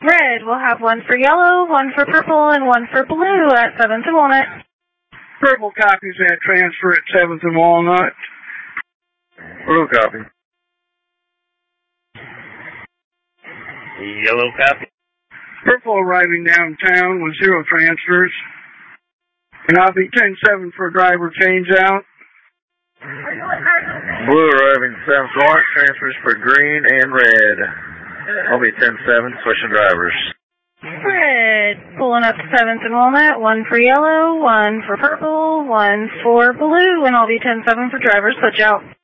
Red, we'll have one for yellow, one for purple, and one for blue at 7th and Walnut. Purple copies that transfer at 7th and Walnut. Blue copy. Yellow copy. Purple arriving downtown with 0 transfers. And I'll be 10-7 for driver change out. Blue arriving 7th Walnut, transfers for green and red. I'll be 10-7, switching drivers. Red, pulling up to 7th and Walnut, one for yellow, one for purple, one for blue, and I'll be 10-7 for drivers switch out.